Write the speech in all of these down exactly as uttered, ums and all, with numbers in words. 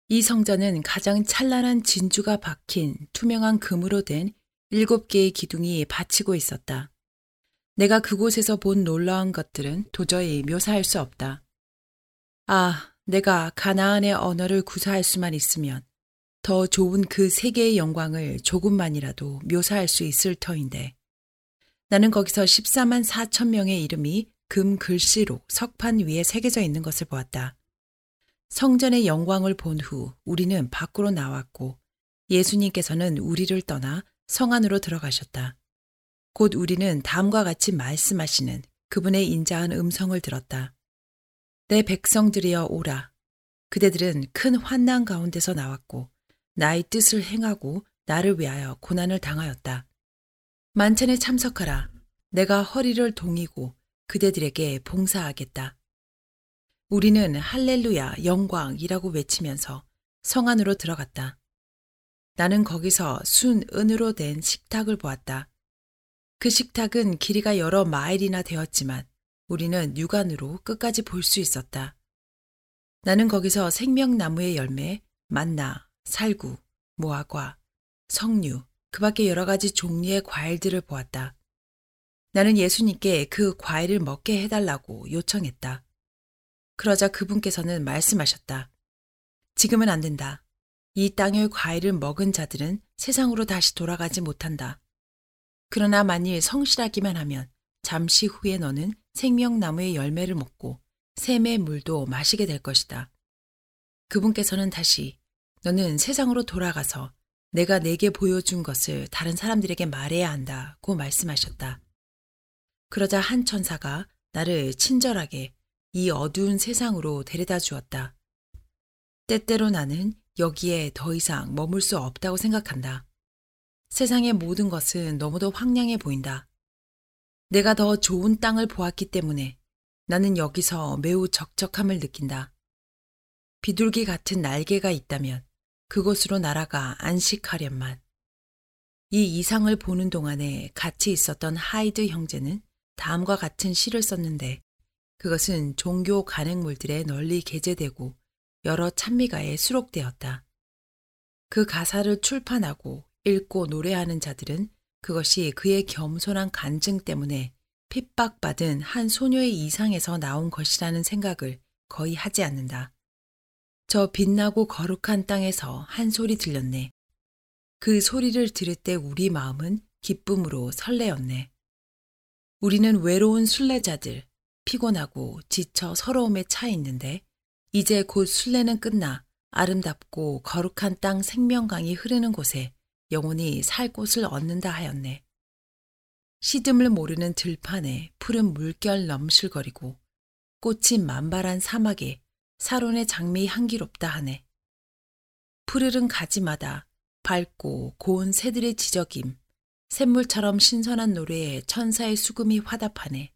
이 성전은 가장 찬란한 진주가 박힌 투명한 금으로 된 일곱 개의 기둥이 받치고 있었다. 내가 그곳에서 본 놀라운 것들은 도저히 묘사할 수 없다. 아, 내가 가나안의 언어를 구사할 수만 있으면 더 좋은 그 세계의 영광을 조금만이라도 묘사할 수 있을 터인데. 나는 거기서 십사만 사천 명의 이름이 금 글씨로 석판 위에 새겨져 있는 것을 보았다. 성전의 영광을 본 후 우리는 밖으로 나왔고 예수님께서는 우리를 떠나 성 안으로 들어가셨다. 곧 우리는 다음과 같이 말씀하시는 그분의 인자한 음성을 들었다. 내 백성들이여 오라. 그대들은 큰 환난 가운데서 나왔고 나의 뜻을 행하고 나를 위하여 고난을 당하였다. 만찬에 참석하라. 내가 허리를 동이고 그대들에게 봉사하겠다. 우리는 할렐루야 영광이라고 외치면서 성 안으로 들어갔다. 나는 거기서 순 은으로 된 식탁을 보았다. 그 식탁은 길이가 여러 마일이나 되었지만 우리는 육안으로 끝까지 볼 수 있었다. 나는 거기서 생명나무의 열매, 만나, 살구, 무화과, 석류, 그 밖에 여러 가지 종류의 과일들을 보았다. 나는 예수님께 그 과일을 먹게 해달라고 요청했다. 그러자 그분께서는 말씀하셨다. 지금은 안 된다. 이 땅의 과일을 먹은 자들은 세상으로 다시 돌아가지 못한다. 그러나 만일 성실하기만 하면 잠시 후에 너는 생명나무의 열매를 먹고 샘의 물도 마시게 될 것이다. 그분께서는 다시 너는 세상으로 돌아가서 내가 내게 보여준 것을 다른 사람들에게 말해야 한다고 말씀하셨다. 그러자 한 천사가 나를 친절하게 이 어두운 세상으로 데려다 주었다. 때때로 나는 여기에 더 이상 머물 수 없다고 생각한다. 세상의 모든 것은 너무도 황량해 보인다. 내가 더 좋은 땅을 보았기 때문에 나는 여기서 매우 적적함을 느낀다. 비둘기 같은 날개가 있다면 그곳으로 날아가 안식하련만. 이 이상을 보는 동안에 같이 있었던 하이드 형제는 다음과 같은 시를 썼는데 그것은 종교 간행물들에 널리 게재되고 여러 찬미가에 수록되었다. 그 가사를 출판하고 읽고 노래하는 자들은 그것이 그의 겸손한 간증 때문에 핍박받은 한 소녀의 이상에서 나온 것이라는 생각을 거의 하지 않는다. 저 빛나고 거룩한 땅에서 한 소리 들렸네. 그 소리를 들을 때 우리 마음은 기쁨으로 설레었네. 우리는 외로운 순례자들, 피곤하고 지쳐 서러움에 차 있는데 이제 곧 순례는 끝나 아름답고 거룩한 땅 생명강이 흐르는 곳에 영원히 살 곳을 얻는다 하였네. 시듬을 모르는 들판에 푸른 물결 넘실거리고 꽃이 만발한 사막에 사론의 장미 향기롭다 하네. 푸르른 가지마다 밝고 고운 새들의 지저김, 샘물처럼 신선한 노래에 천사의 수금이 화답하네.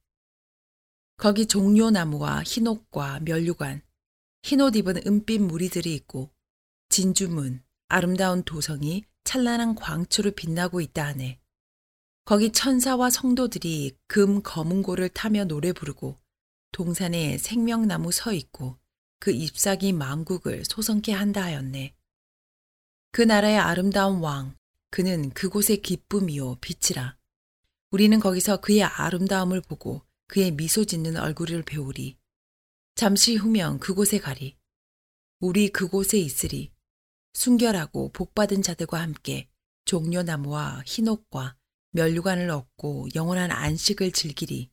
거기 종려나무와 흰옥과 면류관, 흰옷 입은 은빛 무리들이 있고 진주문, 아름다운 도성이 찬란한 광초를 빛나고 있다 하네. 거기 천사와 성도들이 금 거문고를 타며 노래 부르고 동산에 생명나무 서 있고 그 잎사귀 망국을 소성케 한다 하였네. 그 나라의 아름다운 왕, 그는 그곳의 기쁨이요 빛이라. 우리는 거기서 그의 아름다움을 보고 그의 미소 짓는 얼굴을 배우리. 잠시 후면 그곳에 가리. 우리 그곳에 있으리. 순결하고 복받은 자들과 함께 종려나무와 흰옥과 면류관을 얻고 영원한 안식을 즐기리.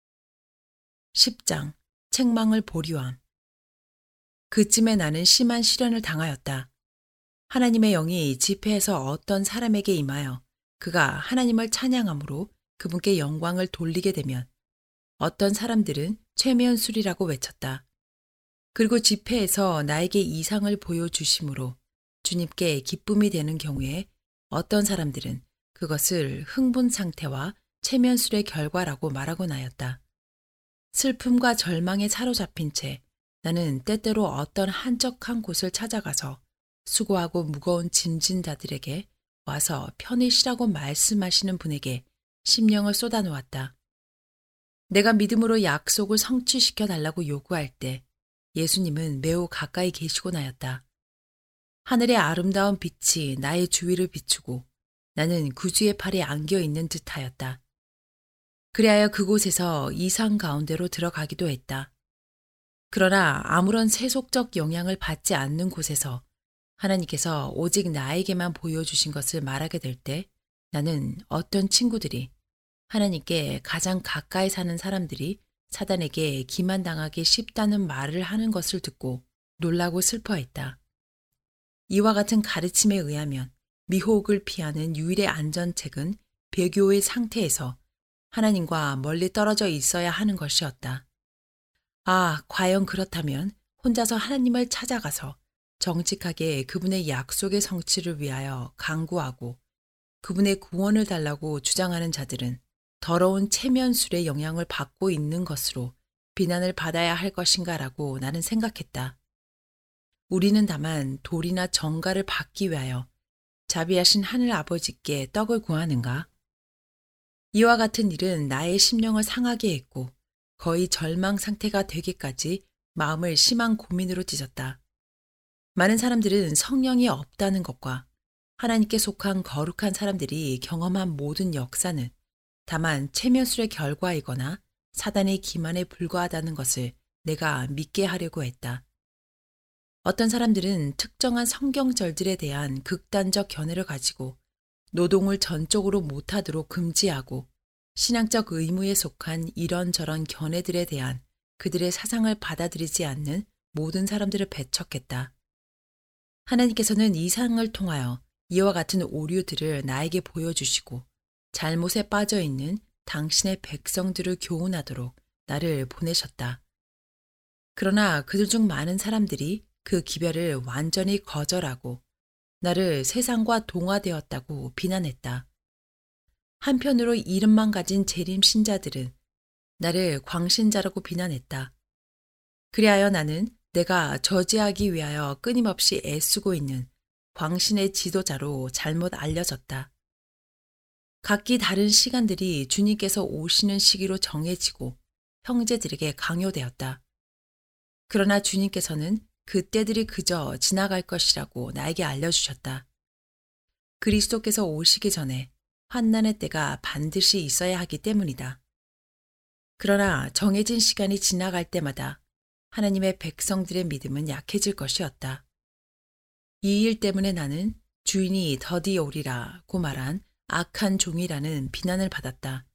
십 장 책망을 보류함. 그쯤에 나는 심한 시련을 당하였다. 하나님의 영이 집회에서 어떤 사람에게 임하여 그가 하나님을 찬양함으로 그분께 영광을 돌리게 되면 어떤 사람들은 최면술이라고 외쳤다. 그리고 집회에서 나에게 이상을 보여주심으로 주님께 기쁨이 되는 경우에 어떤 사람들은 그것을 흥분 상태와 최면술의 결과라고 말하곤 하였다. 슬픔과 절망에 사로잡힌 채 나는 때때로 어떤 한적한 곳을 찾아가서 수고하고 무거운 짐진 자들에게 와서 편히 쉬라고 말씀하시는 분에게 심령을 쏟아놓았다. 내가 믿음으로 약속을 성취시켜 달라고 요구할 때 예수님은 매우 가까이 계시곤 하였다. 하늘의 아름다운 빛이 나의 주위를 비추고 나는 구주의 팔에 안겨 있는 듯하였다. 그리하여 그곳에서 이상 가운데로 들어가기도 했다. 그러나 아무런 세속적 영향을 받지 않는 곳에서 하나님께서 오직 나에게만 보여주신 것을 말하게 될 때 나는 어떤 친구들이 하나님께 가장 가까이 사는 사람들이 사단에게 기만당하기 쉽다는 말을 하는 것을 듣고 놀라고 슬퍼했다. 이와 같은 가르침에 의하면 미혹을 피하는 유일의 안전책은 배교의 상태에서 하나님과 멀리 떨어져 있어야 하는 것이었다. 아, 과연 그렇다면 혼자서 하나님을 찾아가서 정직하게 그분의 약속의 성취를 위하여 간구하고 그분의 구원을 달라고 주장하는 자들은 더러운 체면술의 영향을 받고 있는 것으로 비난을 받아야 할 것인가라고 나는 생각했다. 우리는 다만 돌이나 정가를 받기 위하여 자비하신 하늘 아버지께 떡을 구하는가? 이와 같은 일은 나의 심령을 상하게 했고 거의 절망 상태가 되기까지 마음을 심한 고민으로 찢었다. 많은 사람들은 성령이 없다는 것과 하나님께 속한 거룩한 사람들이 경험한 모든 역사는 다만 체면술의 결과이거나 사단의 기만에 불과하다는 것을 내가 믿게 하려고 했다. 어떤 사람들은 특정한 성경절들에 대한 극단적 견해를 가지고 노동을 전적으로 못하도록 금지하고 신앙적 의무에 속한 이런저런 견해들에 대한 그들의 사상을 받아들이지 않는 모든 사람들을 배척했다. 하나님께서는 이 상을 통하여 이와 같은 오류들을 나에게 보여주시고 잘못에 빠져 있는 당신의 백성들을 교훈하도록 나를 보내셨다. 그러나 그들 중 많은 사람들이 그 기별을 완전히 거절하고 나를 세상과 동화되었다고 비난했다. 한편으로 이름만 가진 재림 신자들은 나를 광신자라고 비난했다. 그리하여 나는 내가 저지하기 위하여 끊임없이 애쓰고 있는 광신의 지도자로 잘못 알려졌다. 각기 다른 시간들이 주님께서 오시는 시기로 정해지고 형제들에게 강요되었다. 그러나 주님께서는 그때들이 그저 지나갈 것이라고 나에게 알려주셨다. 그리스도께서 오시기 전에 환난의 때가 반드시 있어야 하기 때문이다. 그러나 정해진 시간이 지나갈 때마다 하나님의 백성들의 믿음은 약해질 것이었다. 이 일 때문에 나는 주인이 더디 오리라고 말한 악한 종이라는 비난을 받았다.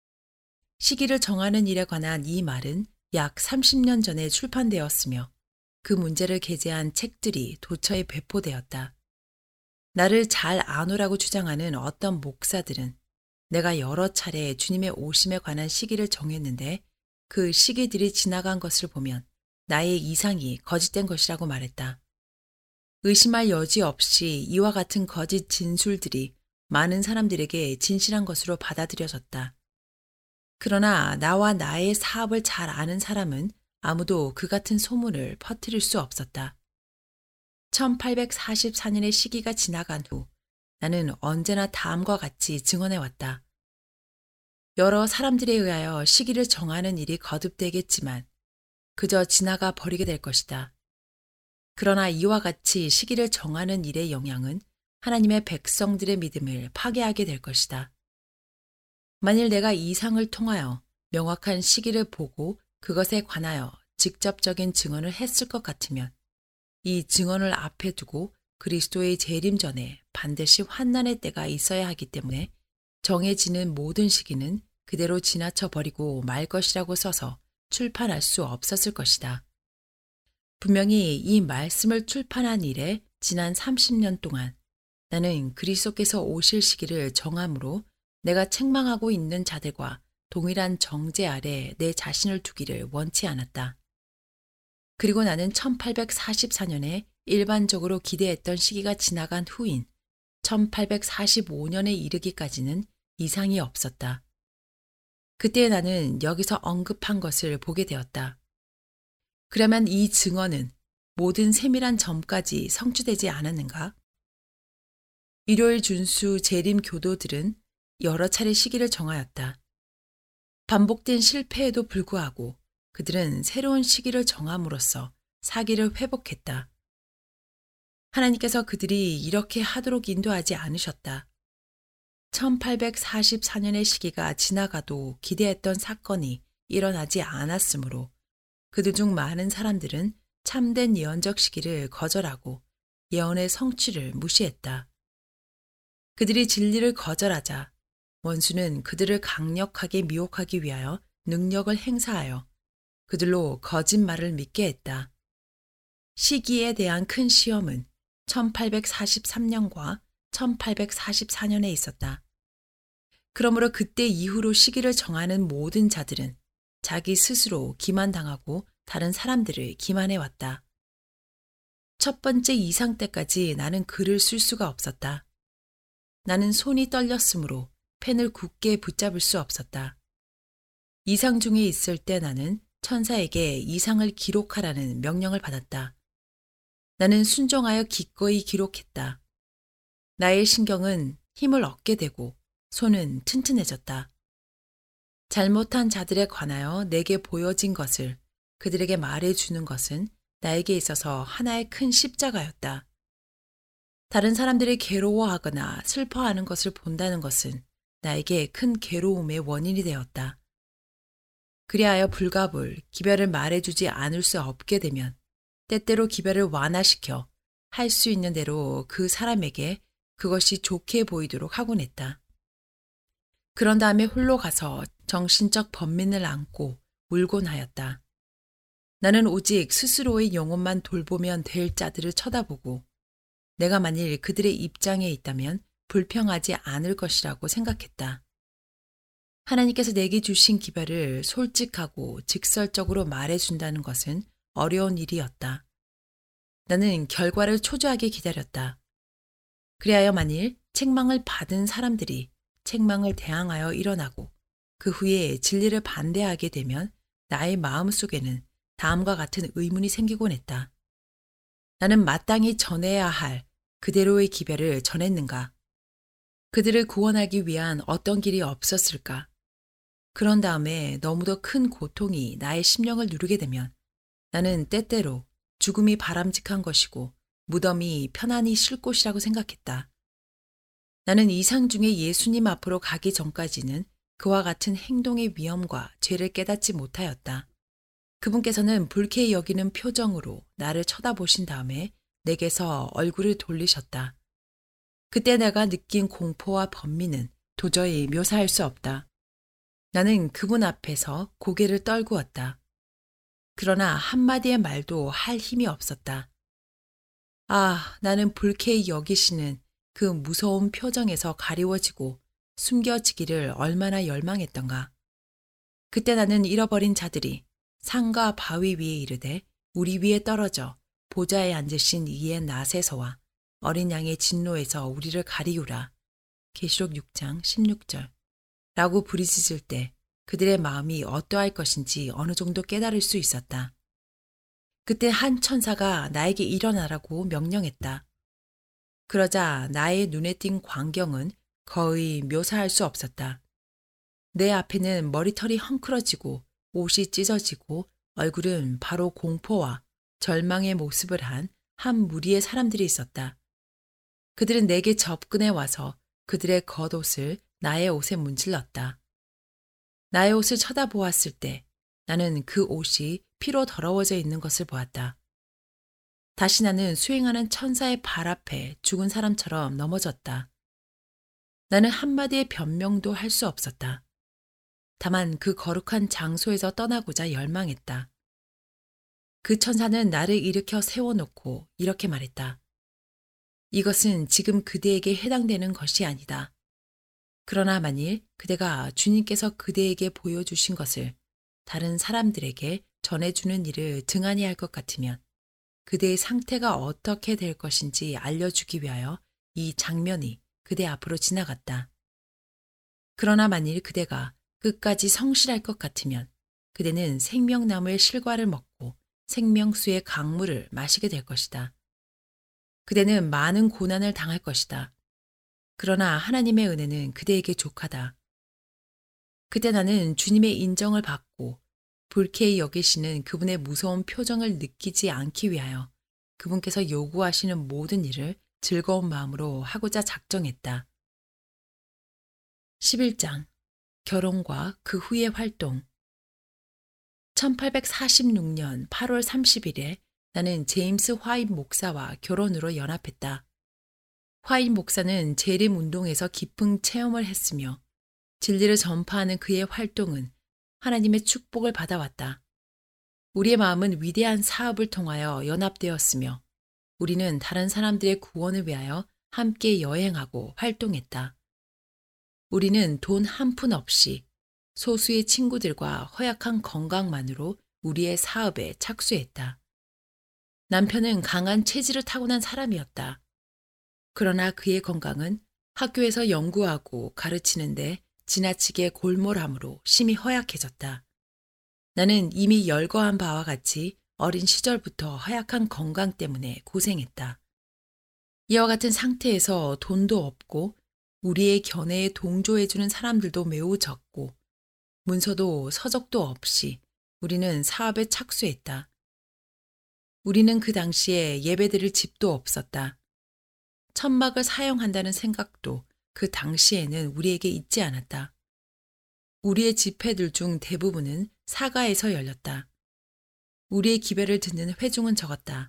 시기를 정하는 일에 관한 이 말은 약 삼십 년 전에 출판되었으며 그 문제를 게재한 책들이 도처에 배포되었다. 나를 잘 아노라고 주장하는 어떤 목사들은 내가 여러 차례 주님의 오심에 관한 시기를 정했는데 그 시기들이 지나간 것을 보면 나의 이상이 거짓된 것이라고 말했다. 의심할 여지 없이 이와 같은 거짓 진술들이 많은 사람들에게 진실한 것으로 받아들여졌다. 그러나 나와 나의 사업을 잘 아는 사람은 아무도 그 같은 소문을 퍼뜨릴 수 없었다. 천팔백사십사 년의 시기가 지나간 후 나는 언제나 다음과 같이 증언해왔다. 여러 사람들에 의하여 시기를 정하는 일이 거듭되겠지만 그저 지나가 버리게 될 것이다. 그러나 이와 같이 시기를 정하는 일의 영향은 하나님의 백성들의 믿음을 파괴하게 될 것이다. 만일 내가 이 상을 통하여 명확한 시기를 보고 그것에 관하여 직접적인 증언을 했을 것 같으면 이 증언을 앞에 두고 그리스도의 재림 전에 반드시 환난의 때가 있어야 하기 때문에 정해지는 모든 시기는 그대로 지나쳐 버리고 말 것이라고 써서 출판할 수 없었을 것이다. 분명히 이 말씀을 출판한 이래 지난 삼십 년 동안 나는 그리스도께서 오실 시기를 정함으로 내가 책망하고 있는 자들과 동일한 정죄 아래 내 자신을 두기를 원치 않았다. 그리고 나는 천팔백사십사 년에 일반적으로 기대했던 시기가 지나간 후인 천팔백사십오 년에 이르기까지는 이상이 없었다. 그때 나는 여기서 언급한 것을 보게 되었다. 그러면 이 증언은 모든 세밀한 점까지 성취되지 않았는가? 일요일 준수 재림 교도들은 여러 차례 시기를 정하였다. 반복된 실패에도 불구하고 그들은 새로운 시기를 정함으로써 사기를 회복했다. 하나님께서 그들이 이렇게 하도록 인도하지 않으셨다. 천팔백사십사 년의 시기가 지나가도 기대했던 사건이 일어나지 않았으므로 그들 중 많은 사람들은 참된 예언적 시기를 거절하고 예언의 성취를 무시했다. 그들이 진리를 거절하자 원수는 그들을 강력하게 미혹하기 위하여 능력을 행사하여 그들로 거짓말을 믿게 했다. 시기에 대한 큰 시험은 천팔백사십삼 년과 천팔백사십사 년에 있었다. 그러므로 그때 이후로 시기를 정하는 모든 자들은 자기 스스로 기만당하고 다른 사람들을 기만해왔다. 첫 번째 이상 때까지 나는 글을 쓸 수가 없었다. 나는 손이 떨렸으므로 펜을 굳게 붙잡을 수 없었다. 이상 중에 있을 때 나는 천사에게 이상을 기록하라는 명령을 받았다. 나는 순종하여 기꺼이 기록했다. 나의 신경은 힘을 얻게 되고 손은 튼튼해졌다. 잘못한 자들에 관하여 내게 보여진 것을 그들에게 말해주는 것은 나에게 있어서 하나의 큰 십자가였다. 다른 사람들이 괴로워하거나 슬퍼하는 것을 본다는 것은 나에게 큰 괴로움의 원인이 되었다. 그리하여 불가불 기별을 말해주지 않을 수 없게 되면 때때로 기별을 완화시켜 할 수 있는 대로 그 사람에게 그것이 좋게 보이도록 하곤 했다. 그런 다음에 홀로 가서 정신적 번민을 안고 울곤 하였다. 나는 오직 스스로의 영혼만 돌보면 될 자들을 쳐다보고 내가 만일 그들의 입장에 있다면 불평하지 않을 것이라고 생각했다. 하나님께서 내게 주신 기별을 솔직하고 직설적으로 말해준다는 것은 어려운 일이었다. 나는 결과를 초조하게 기다렸다. 그리하여 만일 책망을 받은 사람들이 책망을 대항하여 일어나고 그 후에 진리를 반대하게 되면 나의 마음속에는 다음과 같은 의문이 생기곤 했다. 나는 마땅히 전해야 할 그대로의 기별을 전했는가? 그들을 구원하기 위한 어떤 길이 없었을까? 그런 다음에 너무도 큰 고통이 나의 심령을 누르게 되면 나는 때때로 죽음이 바람직한 것이고 무덤이 편안히 쉴 곳이라고 생각했다. 나는 이상 중에 예수님 앞으로 가기 전까지는 그와 같은 행동의 위험과 죄를 깨닫지 못하였다. 그분께서는 불쾌히 여기는 표정으로 나를 쳐다보신 다음에 내게서 얼굴을 돌리셨다. 그때 내가 느낀 공포와 번민은 도저히 묘사할 수 없다. 나는 그분 앞에서 고개를 떨구었다. 그러나 한마디의 말도 할 힘이 없었다. 아, 나는 불쾌히 여기시는 그 무서운 표정에서 가리워지고 숨겨지기를 얼마나 열망했던가. 그때 나는 잃어버린 자들이 산과 바위 위에 이르되 우리 위에 떨어져 보좌에 앉으신 이의 낫에서와 어린 양의 진노에서 우리를 가리우라. 계시록 육 장 십육 절 라고 부르짖을 때 그들의 마음이 어떠할 것인지 어느 정도 깨달을 수 있었다. 그때 한 천사가 나에게 일어나라고 명령했다. 그러자 나의 눈에 띈 광경은 거의 묘사할 수 없었다. 내 앞에는 머리털이 헝클어지고 옷이 찢어지고 얼굴은 바로 공포와 절망의 모습을 한 한 무리의 사람들이 있었다. 그들은 내게 접근해 와서 그들의 겉옷을 나의 옷에 문질렀다. 나의 옷을 쳐다보았을 때 나는 그 옷이 피로 더러워져 있는 것을 보았다. 다시 나는 수행하는 천사의 발 앞에 죽은 사람처럼 넘어졌다. 나는 한마디의 변명도 할 수 없었다. 다만 그 거룩한 장소에서 떠나고자 열망했다. 그 천사는 나를 일으켜 세워놓고 이렇게 말했다. 이것은 지금 그대에게 해당되는 것이 아니다. 그러나 만일 그대가 주님께서 그대에게 보여주신 것을 다른 사람들에게 전해주는 일을 등한히 할 것 같으면 그대의 상태가 어떻게 될 것인지 알려주기 위하여 이 장면이 그대 앞으로 지나갔다. 그러나 만일 그대가 끝까지 성실할 것 같으면 그대는 생명나무의 실과를 먹고 생명수의 강물을 마시게 될 것이다. 그대는 많은 고난을 당할 것이다. 그러나 하나님의 은혜는 그대에게 족하다. 그때 나는 주님의 인정을 받고 불쾌히 여기시는 그분의 무서운 표정을 느끼지 않기 위하여 그분께서 요구하시는 모든 일을 즐거운 마음으로 하고자 작정했다. 십일 장 결혼과 그 후의 활동. 천팔백사십육 년 팔월 삼십일에 나는 제임스 화인 목사와 결혼으로 연합했다. 화인 목사는 재림 운동에서 깊은 체험을 했으며 진리를 전파하는 그의 활동은 하나님의 축복을 받아왔다. 우리의 마음은 위대한 사업을 통하여 연합되었으며 우리는 다른 사람들의 구원을 위하여 함께 여행하고 활동했다. 우리는 돈 한 푼 없이 소수의 친구들과 허약한 건강만으로 우리의 사업에 착수했다. 남편은 강한 체질을 타고난 사람이었다. 그러나 그의 건강은 학교에서 연구하고 가르치는데 지나치게 골몰함으로 심히 허약해졌다. 나는 이미 열거한 바와 같이 어린 시절부터 허약한 건강 때문에 고생했다. 이와 같은 상태에서 돈도 없고 우리의 견해에 동조해주는 사람들도 매우 적고 문서도 서적도 없이 우리는 사업에 착수했다. 우리는 그 당시에 예배드릴 집도 없었다. 천막을 사용한다는 생각도 그 당시에는 우리에게 있지 않았다. 우리의 집회들 중 대부분은 사가에서 열렸다. 우리의 기배를 듣는 회중은 적었다.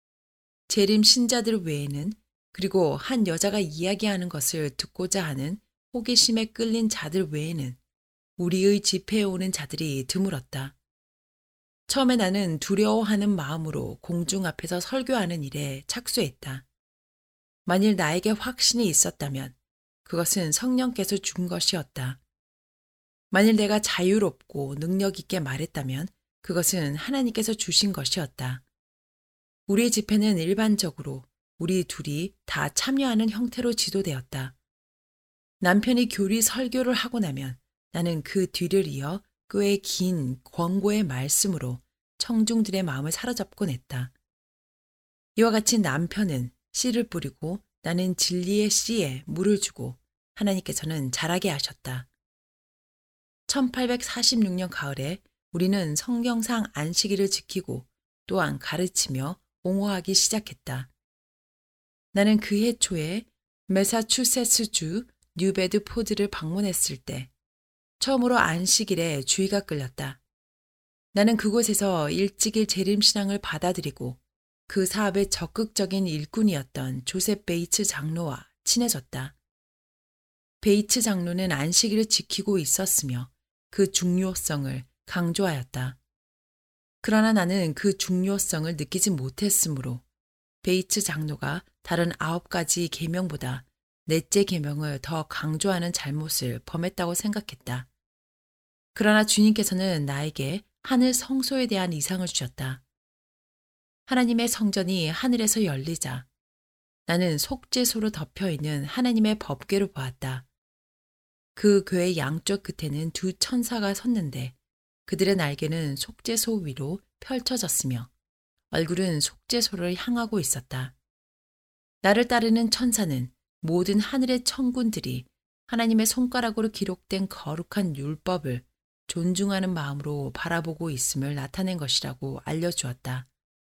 재림 신자들 외에는 그리고 한 여자가 이야기하는 것을 듣고자 하는 호기심에 끌린 자들 외에는 우리의 집회에 오는 자들이 드물었다. 처음에 나는 두려워하는 마음으로 공중 앞에서 설교하는 일에 착수했다. 만일 나에게 확신이 있었다면 그것은 성령께서 준 것이었다. 만일 내가 자유롭고 능력 있게 말했다면 그것은 하나님께서 주신 것이었다. 우리의 집회는 일반적으로 우리 둘이 다 참여하는 형태로 지도되었다. 남편이 교리 설교를 하고 나면 나는 그 뒤를 이어 꽤 긴 권고의 말씀으로 청중들의 마음을 사로잡곤 했다. 이와 같이 남편은 씨를 뿌리고 나는 진리의 씨에 물을 주고 하나님께서는 자라게 하셨다. 천팔백사십육 년 가을에 우리는 성경상 안식일을 지키고 또한 가르치며 옹호하기 시작했다. 나는 그해 초에 매사추세츠주 뉴베드포드를 방문했을 때 처음으로 안식일에 주의가 끌렸다. 나는 그곳에서 일찍이 재림신앙을 받아들이고 그 사업의 적극적인 일꾼이었던 조셉 베이츠 장로와 친해졌다. 베이츠 장로는 안식일을 지키고 있었으며 그 중요성을 강조하였다. 그러나 나는 그 중요성을 느끼지 못했으므로 베이츠 장로가 다른 아홉 가지 계명보다 넷째 계명을 더 강조하는 잘못을 범했다고 생각했다. 그러나 주님께서는 나에게 하늘 성소에 대한 이상을 주셨다. 하나님의 성전이 하늘에서 열리자 나는 속죄소로 덮여있는 하나님의 법궤를 보았다. 그 궤의 양쪽 끝에는 두 천사가 섰는데 그들의 날개는 속죄소 위로 펼쳐졌으며 얼굴은 속죄소를 향하고 있었다. 나를 따르는 천사는 모든 하늘의 천군들이 하나님의 손가락으로 기록된 거룩한 율법을 존중하는 마음으로 바라보고 있음을 나타낸 것이라고 알려주었다.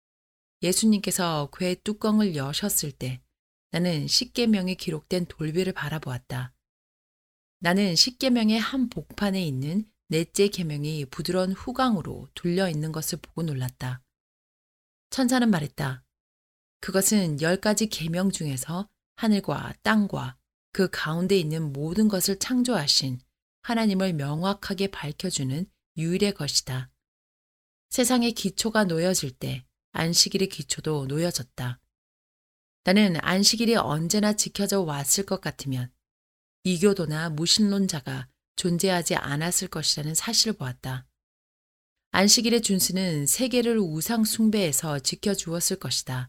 예수님께서 궤 뚜껑을 여셨을 때 나는 십계명이 기록된 돌비를 바라보았다. 나는 십계명의 한 복판에 있는 넷째 계명이 부드러운 후광으로 둘려 있는 것을 보고 놀랐다. 천사는 말했다. 그것은 열 가지 계명 중에서 하늘과 땅과 그 가운데 있는 모든 것을 창조하신 하나님을 명확하게 밝혀주는 유일의 것이다. 세상의 기초가 놓여질 때 안식일의 기초도 놓여졌다. 나는 안식일이 언제나 지켜져 왔을 것 같으면 이교도나 무신론자가 존재하지 않았을 것이라는 사실을 보았다. 안식일의 준수는 세계를 우상 숭배에서 지켜주었을 것이다.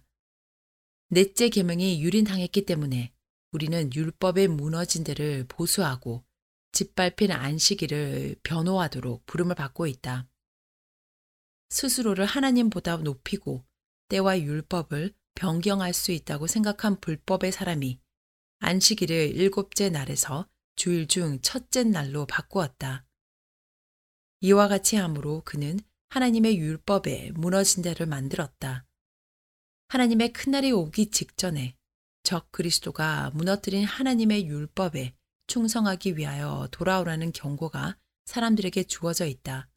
넷째 계명이 유린당했기 때문에 우리는 율법의 무너진 데를 보수하고 짓밟힌 안식일을 변호하도록 부름을 받고 있다. 스스로를 하나님보다 높이고 때와 율법을 변경할 수 있다고 생각한 불법의 사람이 안식일을 일곱째 날에서 주일 중 첫째 날로 바꾸었다. 이와 같이 함으로 그는 하나님의 율법에 무너진 데를 만들었다. 하나님의 큰날이 오기 직전에 적 그리스도가 무너뜨린 하나님의 율법에 충성하기 위하여 돌아오라는 경고가 사람들에게 주어져 있다.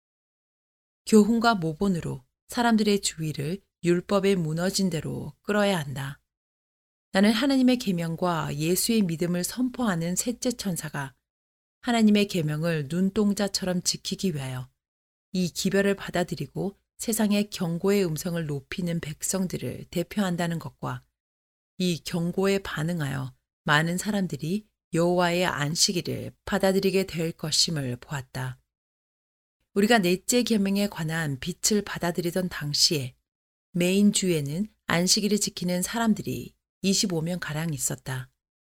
교훈과 모본으로 사람들의 주의를 율법에 무너진 대로 끌어야 한다. 나는 하나님의 계명과 예수의 믿음을 선포하는 셋째 천사가 하나님의 계명을 눈동자처럼 지키기 위하여 이 기별을 받아들이고 세상의 경고의 음성을 높이는 백성들을 대표한다는 것과 이 경고에 반응하여 많은 사람들이 여호와의 안식일을 받아들이게 될 것임을 보았다. 우리가 넷째 계명에 관한 빛을 받아들이던 당시에 메인 주에는 안식일을 지키는 사람들이 이십오 명가량 있었다.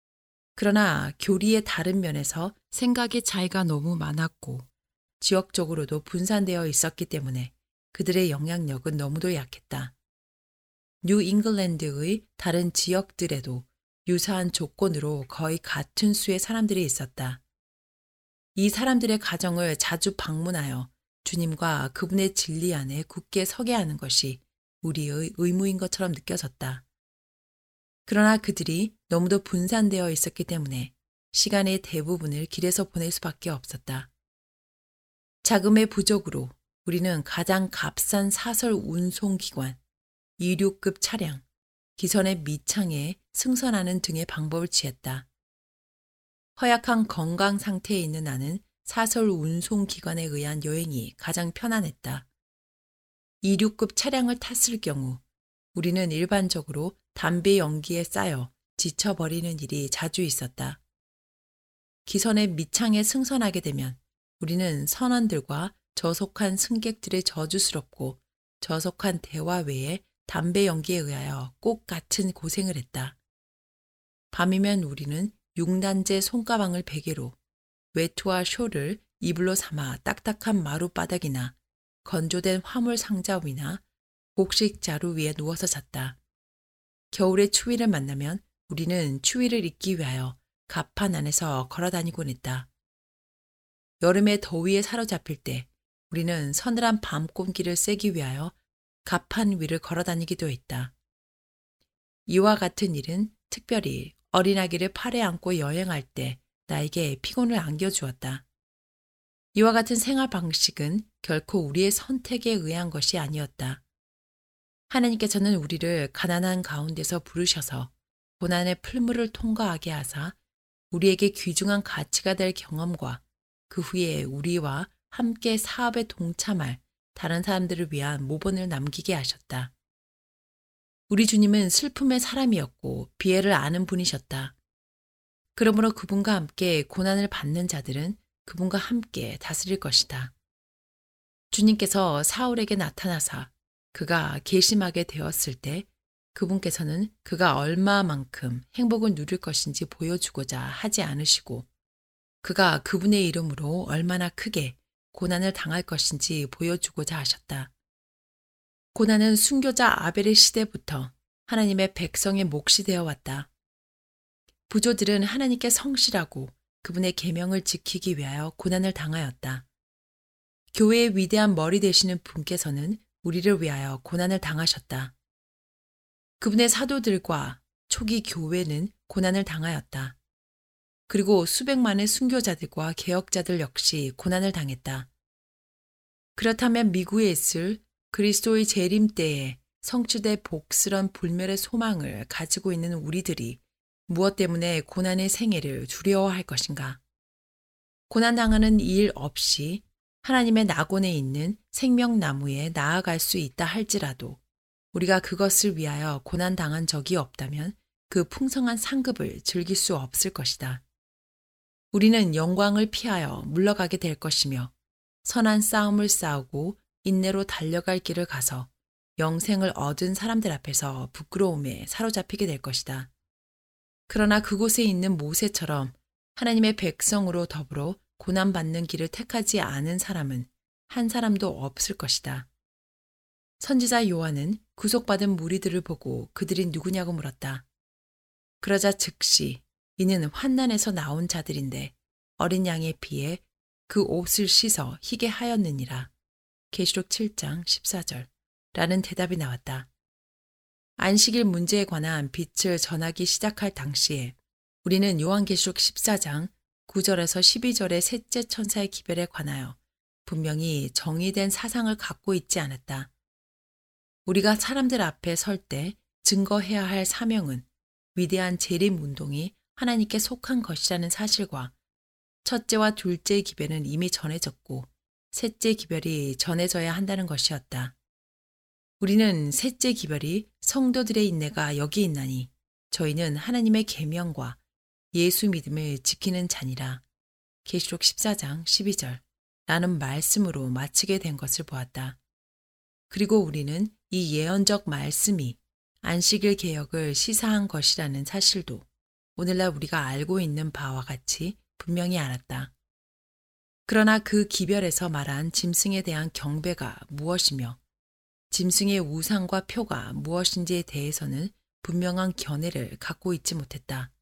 그러나 교리의 다른 면에서 생각의 차이가 너무 많았고 지역적으로도 분산되어 있었기 때문에 그들의 영향력은 너무도 약했다. 뉴 잉글랜드의 다른 지역들에도 유사한 조건으로 거의 같은 수의 사람들이 있었다. 이 사람들의 가정을 자주 방문하여 주님과 그분의 진리 안에 굳게 서게 하는 것이 우리의 의무인 것처럼 느껴졌다. 그러나 그들이 너무도 분산되어 있었기 때문에 시간의 대부분을 길에서 보낼 수밖에 없었다. 자금의 부족으로 우리는 가장 값싼 사설 운송기관, 이류급 차량, 기선의 미창에 승선하는 등의 방법을 취했다. 허약한 건강 상태에 있는 나는 사설 운송기관에 의한 여행이 가장 편안했다. 이류급 차량을 탔을 경우 우리는 일반적으로 담배 연기에 쌓여 지쳐버리는 일이 자주 있었다. 기선의 미창에 승선하게 되면 우리는 선원들과 저속한 승객들의 저주스럽고 저속한 대화 외에 담배 연기에 의하여 꼭 같은 고생을 했다. 밤이면 우리는 육난제 손가방을 베개로, 외투와 숄을 이불로 삼아 딱딱한 마룻바닥이나 건조된 화물 상자 위나 곡식 자루 위에 누워서 잤다. 겨울의 추위를 만나면 우리는 추위를 잊기 위하여 갑판 안에서 걸어다니곤 했다. 여름의 더위에 사로잡힐 때 우리는 서늘한 밤 공기를 쐬기 위하여 갑판 위를 걸어다니기도 했다. 이와 같은 일은 특별히 어린아기를 팔에 안고 여행할 때 나에게 피곤을 안겨주었다. 이와 같은 생활 방식은 결코 우리의 선택에 의한 것이 아니었다. 하나님께서는 우리를 가난한 가운데서 부르셔서 고난의 풀물을 통과하게 하사 우리에게 귀중한 가치가 될 경험과 그 후에 우리와 함께 사업에 동참할 다른 사람들을 위한 모본을 남기게 하셨다. 우리 주님은 슬픔의 사람이었고 비애를 아는 분이셨다. 그러므로 그분과 함께 고난을 받는 자들은 그분과 함께 다스릴 것이다. 주님께서 사울에게 나타나사 그가 괘씸하게 되었을 때 그분께서는 그가 얼마만큼 행복을 누릴 것인지 보여주고자 하지 않으시고 그가 그분의 이름으로 얼마나 크게 고난을 당할 것인지 보여주고자 하셨다. 고난은 순교자 아벨의 시대부터 하나님의 백성의 몫이 되어 왔다. 부조들은 하나님께 성실하고 그분의 계명을 지키기 위하여 고난을 당하였다. 교회의 위대한 머리 되시는 분께서는 우리를 위하여 고난을 당하셨다. 그분의 사도들과 초기 교회는 고난을 당하였다. 그리고 수백만의 순교자들과 개혁자들 역시 고난을 당했다. 그렇다면 미국에 있을 그리스도의 재림 때에 성취될 복스런 불멸의 소망을 가지고 있는 우리들이 무엇 때문에 고난의 생애를 두려워할 것인가? 고난당하는 일 없이 하나님의 낙원에 있는 생명나무에 나아갈 수 있다 할지라도 우리가 그것을 위하여 고난당한 적이 없다면 그 풍성한 상급을 즐길 수 없을 것이다. 우리는 영광을 피하여 물러가게 될 것이며 선한 싸움을 싸우고 인내로 달려갈 길을 가서 영생을 얻은 사람들 앞에서 부끄러움에 사로잡히게 될 것이다. 그러나 그곳에 있는 모세처럼 하나님의 백성으로 더불어 고난받는 길을 택하지 않은 사람은 한 사람도 없을 것이다. 선지자 요한은 구속받은 무리들을 보고 그들이 누구냐고 물었다. 그러자 즉시 이는 환난에서 나온 자들인데 어린 양의 피에 그 옷을 씻어 희게 하였느니라. 계시록 칠 장 십사 절 라는 대답이 나왔다. 안식일 문제에 관한 빛을 전하기 시작할 당시에 우리는 요한계시록 십사 장 구 절에서 십이 절의 셋째 천사의 기별에 관하여 분명히 정의된 사상을 갖고 있지 않았다. 우리가 사람들 앞에 설 때 증거해야 할 사명은 위대한 재림운동이 하나님께 속한 것이라는 사실과 첫째와 둘째 기별은 이미 전해졌고 셋째 기별이 전해져야 한다는 것이었다. 우리는 셋째 기별이 성도들의 인내가 여기 있나니 저희는 하나님의 계명과 예수 믿음을 지키는 자니라. 계시록 십사 장 십이 절 라는 말씀으로 마치게 된 것을 보았다. 그리고 우리는 이 예언적 말씀이 안식일 개혁을 시사한 것이라는 사실도 오늘날 우리가 알고 있는 바와 같이 분명히 알았다. 그러나 그 기별에서 말한 짐승에 대한 경배가 무엇이며 짐승의 우상과 표가 무엇인지에 대해서는 분명한 견해를 갖고 있지 못했다.